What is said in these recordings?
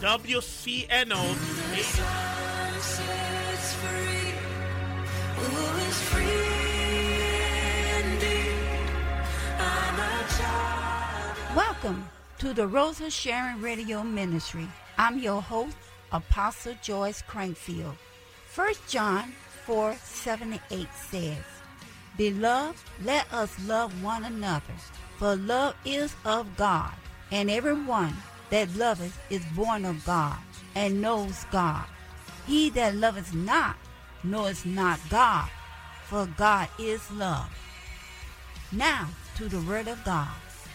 WCNO. Welcome to the Rosa Sharon Radio Ministry. I'm your host, Apostle Joyce Crankfield. 1 John 4:7-8 says, Beloved, let us love one another, for love is of God, and everyone that loveth is born of God, and knows God. He that loveth not knoweth not God, for God is love. Now to the Word of God.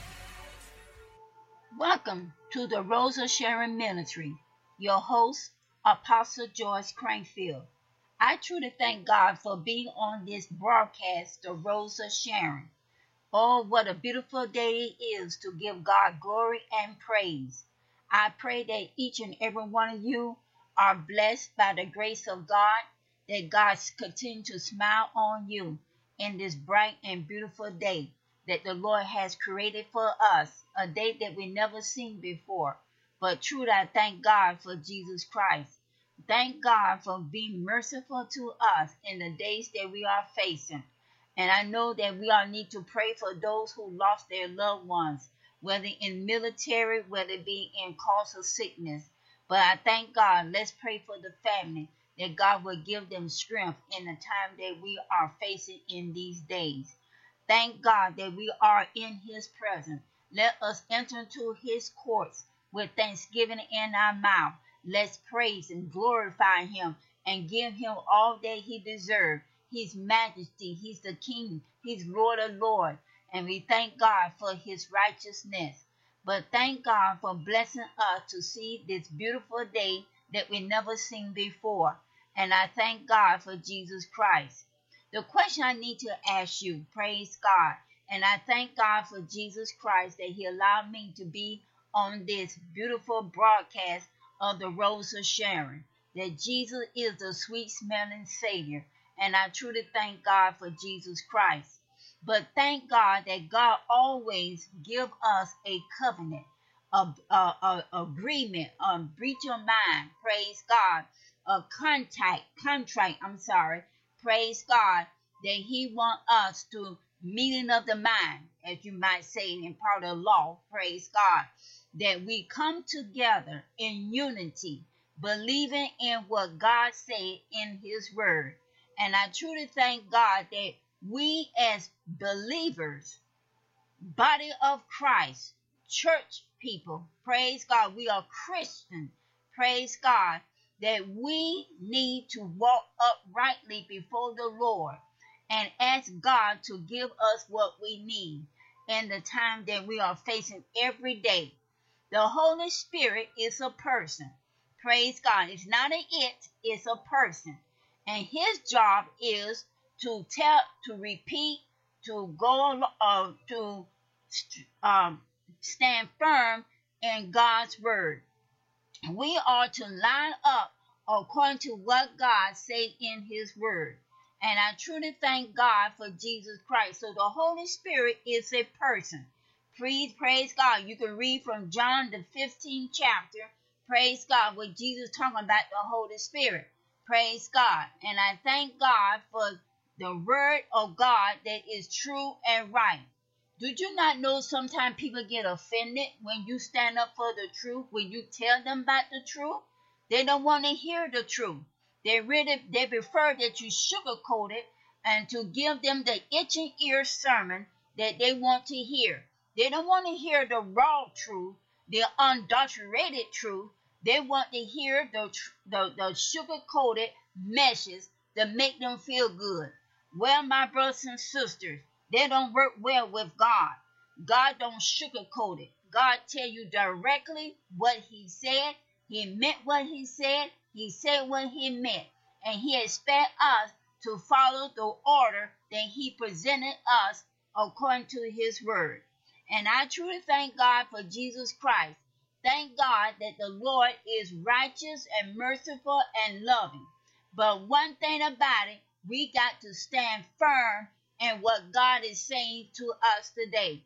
Welcome to the Rosa Sharon Ministry. Your host, Apostle Joyce Crankfield. I truly thank God for being on this broadcast, the Rosa Sharon. Oh, what a beautiful day it is to give God glory and praise. I pray that each and every one of you are blessed by the grace of God, that God continue to smile on you in this bright and beautiful day that the Lord has created for us, a day that we never seen before. But truly, I thank God for Jesus Christ. Thank God for being merciful to us in the days that we are facing. And I know that we all need to pray for those who lost their loved ones, whether in military, whether it be in cause of sickness. But I thank God. Let's pray for the family, that God will give them strength in the time that we are facing in these days. Thank God that we are in His presence. Let us enter into His courts with thanksgiving in our mouth. Let's praise and glorify Him and give Him all that He deserves. His majesty, He's the King, He's Lord of Lords, and we thank God for His righteousness. But thank God for blessing us to see this beautiful day that we never seen before. And I thank God for Jesus Christ. The question I need to ask you, praise God, and I thank God for Jesus Christ that He allowed me to be on this beautiful broadcast of the Rose of Sharon, that Jesus is the sweet smelling Savior. And I truly thank God for Jesus Christ. But thank God that God always give us a covenant, a agreement, breach of mind, praise God, a contract, praise God, that He want us to meeting of the mind, as you might say in part of law, praise God, that we come together in unity, believing in what God said in His word. And I truly thank God that we as believers, body of Christ, church people, praise God, we are Christian, praise God, that we need to walk uprightly before the Lord and ask God to give us what we need in the time that we are facing every day. The Holy Spirit is a person. Praise God. It's not an it, it's a person. And His job is to tell, to repeat, to go, to stand firm in God's word. We are to line up according to what God said in His word. And I truly thank God for Jesus Christ. So the Holy Spirit is a person. Please praise God. You can read from John the 15th chapter. Praise God, where Jesus talking about the Holy Spirit. Praise God. And I thank God for the word of God that is true and right. Did you not know sometimes people get offended when you stand up for the truth, when you tell them about the truth? They don't want to hear the truth. They prefer that you sugarcoat it and to give them the itching ear sermon that they want to hear. They don't want to hear the raw truth, the unadulterated truth. They want to hear the sugar-coated messages that make them feel good. Well, my brothers and sisters, they don't work well with God. God don't sugarcoat it. God tell you directly what He said. He meant what He said. He said what He meant. And He expects us to follow the order that He presented us according to His word. And I truly thank God for Jesus Christ. Thank God that the Lord is righteous and merciful and loving. But one thing about it, we got to stand firm in what God is saying to us today.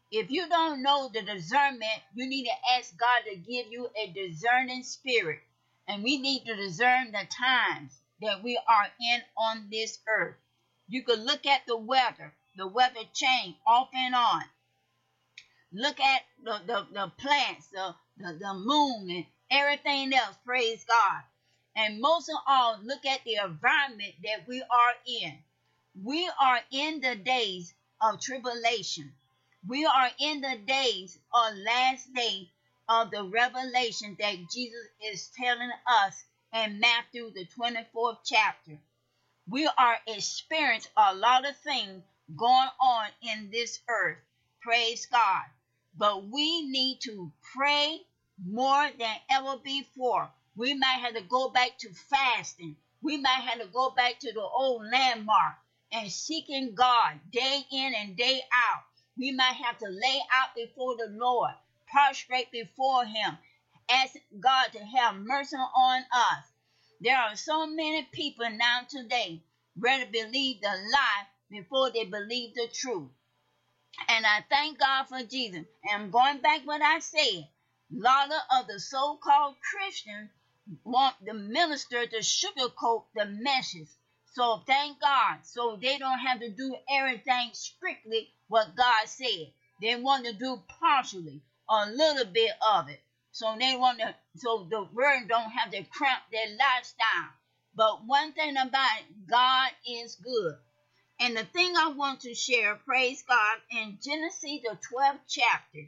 If you don't know the discernment, you need to ask God to give you a discerning spirit. And we need to discern the times that we are in on this earth. You could look at the weather change off and on. Look at the plants, the moon, and everything else. Praise God. And most of all, look at the environment that we are in. We are in the days of tribulation. We are in the days of last day of the revelation that Jesus is telling us in Matthew, the 24th chapter. We are experiencing a lot of things going on in this earth. Praise God. But we need to pray more than ever before. We might have to go back to fasting. We might have to go back to the old landmark and seeking God day in and day out. We might have to lay out before the Lord, prostrate before Him, ask God to have mercy on us. There are so many people now today ready to believe the lie before they believe the truth. And I thank God for Jesus. And I'm going back what I said. A lot of the so-called Christians want the minister to sugarcoat the message. So thank God. So they don't have to do everything strictly what God said. They want to do partially, a little bit of it. So so the word don't have to cramp their lifestyle. But one thing about it, God is good. And the thing I want to share, praise God, in Genesis the 12th chapter.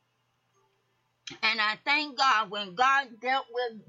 And I thank God when God dealt with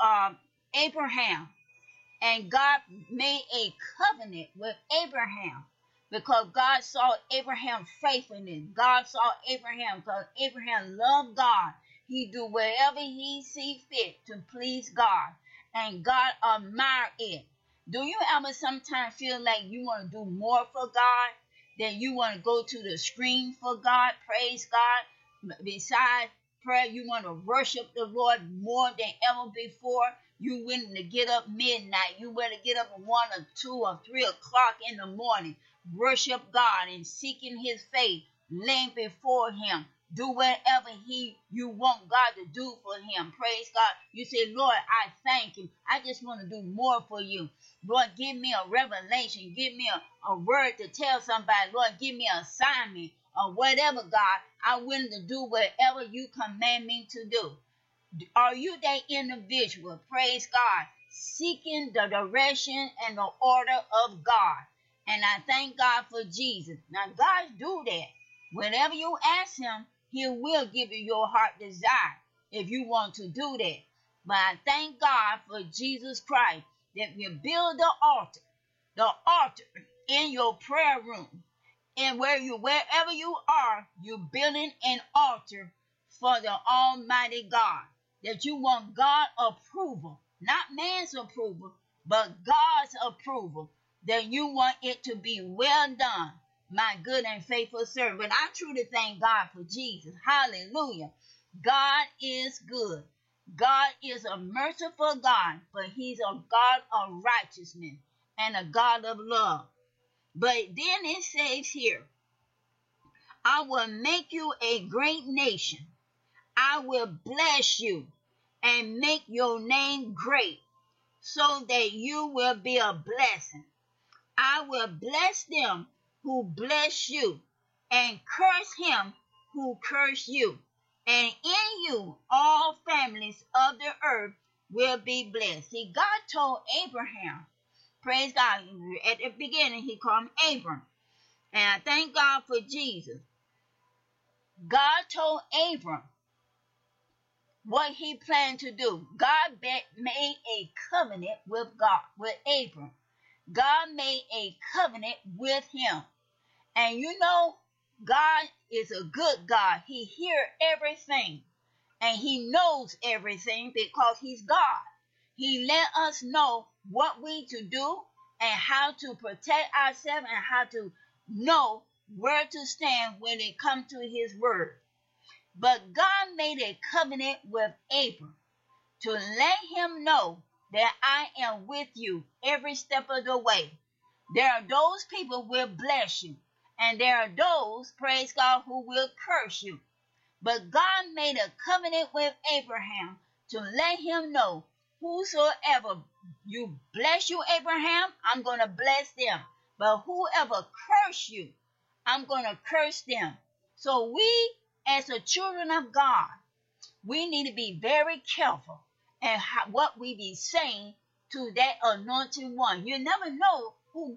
Abraham. And God made a covenant with Abraham because God saw Abraham's faithfulness. God saw Abraham because Abraham loved God. He do whatever he see fit to please God. And God admired it. Do you ever sometimes feel like you want to do more for God than you want to go to the screen for God? Praise God. Besides prayer, you want to worship the Lord more than ever before. You willing to get up midnight. You willing to get up at 1 or 2 or 3 o'clock in the morning. Worship God and seeking His faith. Laying before Him. Do whatever you want God to do for Him. Praise God. You say, Lord, I thank You. I just want to do more for You. Lord, give me a revelation. Give me a word to tell somebody. Lord, give me an assignment or whatever, God. I'm willing to do whatever You command me to do. Are you that individual, praise God, seeking the direction and the order of God? And I thank God for Jesus. Now, God do that. Whenever you ask Him, He will give you your heart desire if you want to do that. But I thank God for Jesus Christ that you build the altar in your prayer room. And wherever you are, you're building an altar for the Almighty God. That you want God's approval, not man's approval, but God's approval. That you want it to be well done, my good and faithful servant. But I truly thank God for Jesus. Hallelujah. God is good. God is a merciful God, but He's a God of righteousness and a God of love. But then it says here, I will make you a great nation. I will bless you and make your name great so that you will be a blessing. I will bless them who bless you and curse him who curse you. And in you all families of the earth will be blessed. See, God told Abraham, praise God, at the beginning He called him Abram. And I thank God for Jesus. God told Abram what He planned to do. God made a covenant with Abram. God made a covenant with him. And you know, God is a good God. He hears everything. And He knows everything because He's God. He let us know what we to do and how to protect ourselves and how to know where to stand when it comes to His word. But God made a covenant with Abram to let him know that I am with you every step of the way. There are those people will bless you And there are those, praise God, who will curse you. But God made a covenant with Abraham to let him know, whosoever you bless you, Abraham, I'm going to bless them. But whoever curse you, I'm going to curse them. So we, as the children of God, we need to be very careful and what we be saying to that anointed one. You never know who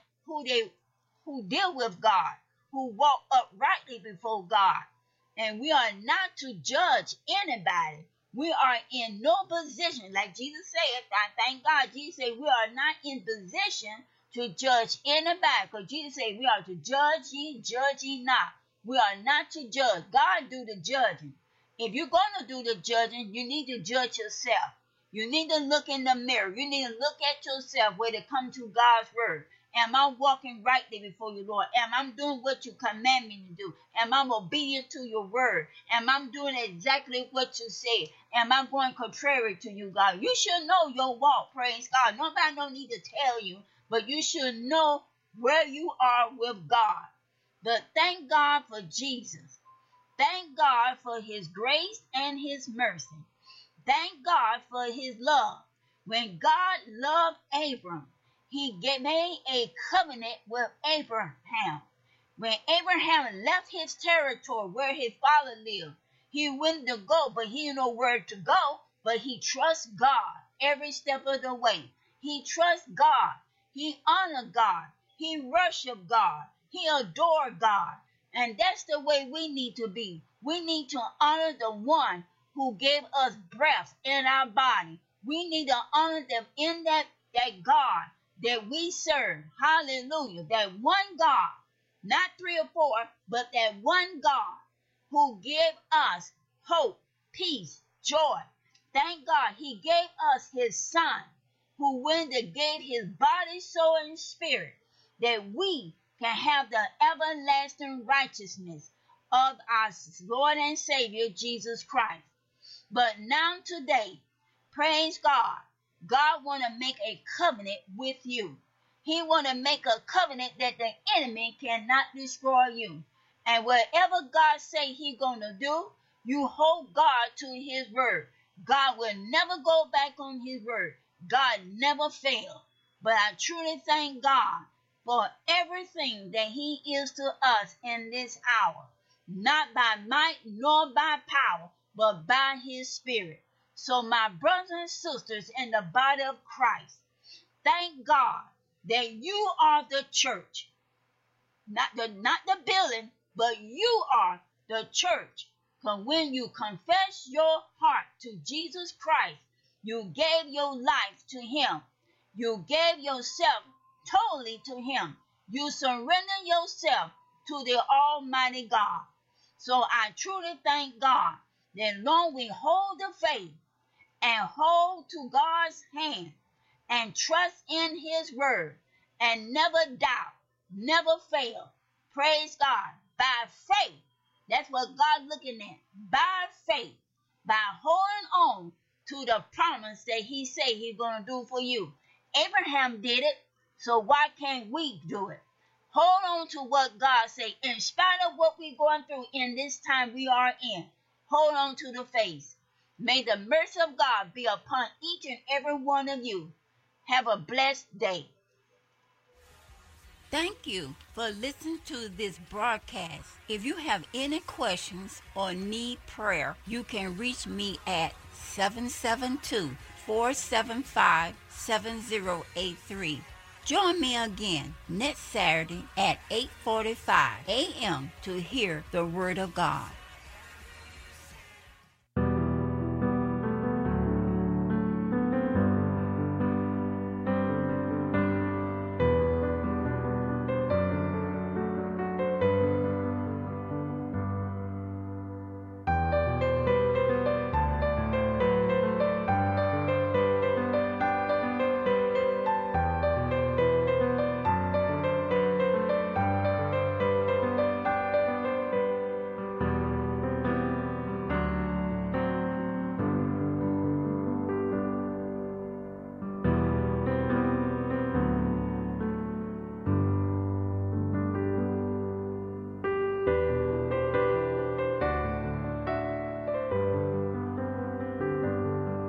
deal with God, who walk uprightly before God. And we are not to judge anybody. We are in no position, like Jesus said. I thank God. Jesus said we are not in position to judge anybody. Because Jesus said we are to judge ye not. We are not to judge. God do the judging. If you're going to do the judging, you need to judge yourself. You need to look in the mirror. You need to look at yourself when it comes to God's word. Am I walking rightly before you, Lord? Am I doing what you command me to do? Am I obedient to your word? Am I doing exactly what you say? Am I going contrary to you, God? You should know your walk, praise God. Nobody don't need to tell you, but you should know where you are with God. But thank God for Jesus. Thank God for his grace and his mercy. Thank God for his love. When God loved Abram, he made a covenant with Abraham. When Abraham left his territory where his father lived, he went to go, but he didn't know where to go, but he trusts God every step of the way. He trusts God. He honored God. He worshiped God. He adored God. And that's the way we need to be. We need to honor the one who gave us breath in our body. We need to honor them in that God that we serve. Hallelujah. That one God, not three or four, but that one God who gave us hope, peace, joy. Thank God he gave us his son who went and gave his body, soul, and spirit that we can have the everlasting righteousness of our Lord and Savior, Jesus Christ. But now today, praise God, God want to make a covenant with you. He want to make a covenant that the enemy cannot destroy you. And whatever God say he going to do, you hold God to his word. God will never go back on his word. God never fail. But I truly thank God for everything that he is to us in this hour. Not by might nor by power, but by his spirit. So my brothers and sisters in the body of Christ, thank God that you are the church. Not the building, but you are the church. Because when you confess your heart to Jesus Christ, you gave your life to him. You gave yourself totally to him. You surrender yourself to the Almighty God. So I truly thank God that long we hold the faith and hold to God's hand and trust in his word and never doubt, never fail. Praise God. By faith. That's what God's looking at. By faith. By holding on to the promise that he said he's going to do for you. Abraham did it, so why can't we do it? Hold on to what God said. In spite of what we're going through in this time we are in, hold on to the faith. May the mercy of God be upon each and every one of you. Have a blessed day. Thank you for listening to this broadcast. If you have any questions or need prayer, you can reach me at 772-475-7083. Join me again next Saturday at 8:45 a.m. to hear the Word of God.